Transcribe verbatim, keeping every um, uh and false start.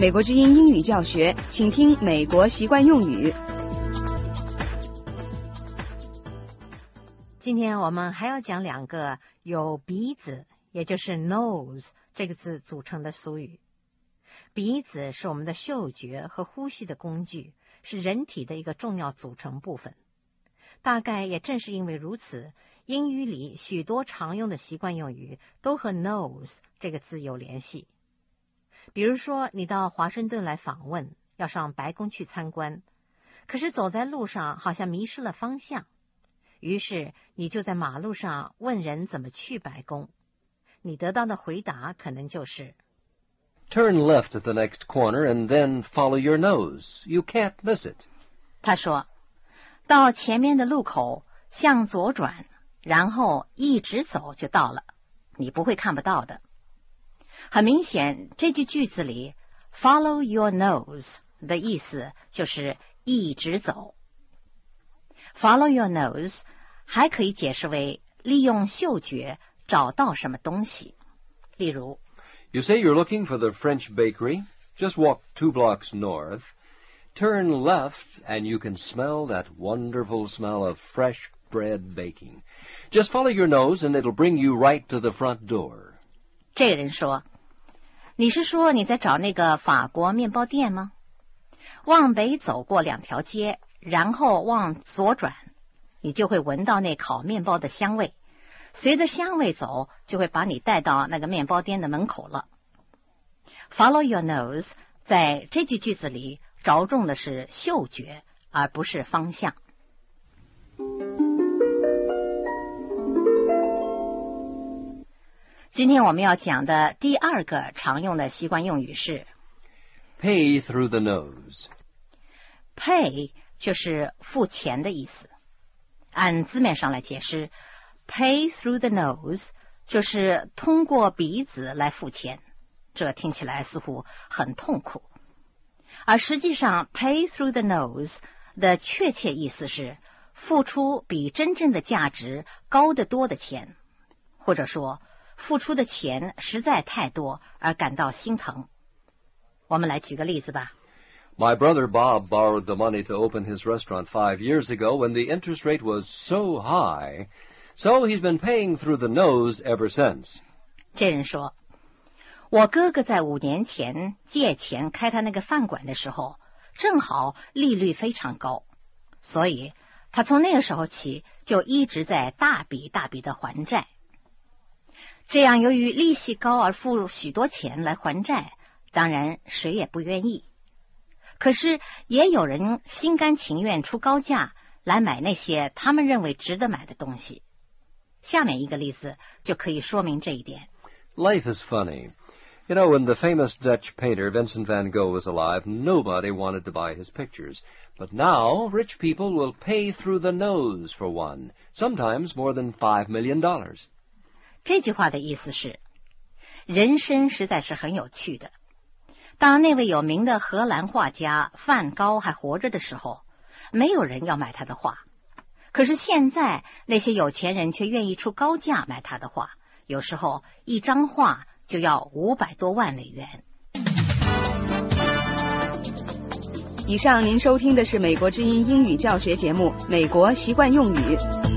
美国之音英语教学，请听美国习惯用语。 今天我们还要讲两个有鼻子，也就是 nose 这个字组成的俗语。鼻子是我们的嗅觉和呼吸的工具，是人体的一个重要组成部分。大概也正是因为如此，英语里许多常用的习惯用语都和 nose 这个字有联系。比如说，你到华盛顿来访问，要上白宫去参观，可是走在路上好像迷失了方向，于是你就在马路上问人怎么去白宫。你得到的回答可能就是 Turn left at the next corner and then follow your nose. You can't miss it. 他说，到前面的路口向左转，然后一直走就到了，你不会看不到的。很明显，这句句子里 follow your nose 的意思就是一直走。follow your nose 还可以解释为利用嗅觉找到什么东西。例如 You say you're looking for the French bakery. Just walk two blocks north. Turn left and you can smell that wonderful smell of fresh bread baking. Just follow your nose and it'll bring you right to the front door. 这个人说，你是说你在找那个法国面包店吗？往北走过两条街，然后往左转，你就会闻到那烤面包的香味。随着香味走，就会把你带到那个面包店的门口了。Follow your nose 在这句句子里着重的是嗅觉，而不是方向。今天我们要讲的第二个常用的习惯用语是 Pay through the nose. Pay 就是付钱的意思。按字面上来解释，Pay through the nose 就是通过鼻子来付钱，这听起来似乎很痛苦。而实际上 Pay through the nose 的确切意思是付出比真正的价值高得多的钱，或者说付出的钱实在太多而感到心疼。我们来举个例子吧。 My brother Bob borrowed the money to open his restaurant five years ago when the interest rate was so high.So he's been paying through the nose ever since. 这人说，我哥哥在五年前借钱开他那个饭馆的时候，正好利率非常高，所以他从那个时候起就一直在大笔大笔的还债。这样由于利息高而付许多钱来还债，当然谁也不愿意。可是也有人心甘情愿出高价来买那些他们认为值得买的东西。下面一个例子就可以说明这一点。 Life is funny. You know, when the famous Dutch painter Vincent van Gogh was alive, nobody wanted to buy his pictures. But now, rich people will pay through the nose for one, sometimes more than five million dollars. 这句话的意思是，人生实在是很有趣的。当那位有名的荷兰画家梵高还活着的时候，没有人要买他的画。可是现在那些有钱人却愿意出高价买他的画，有时候一张画就要五百多万美元。 以上您收听的是美国之音英语教学节目《美国习惯用语》。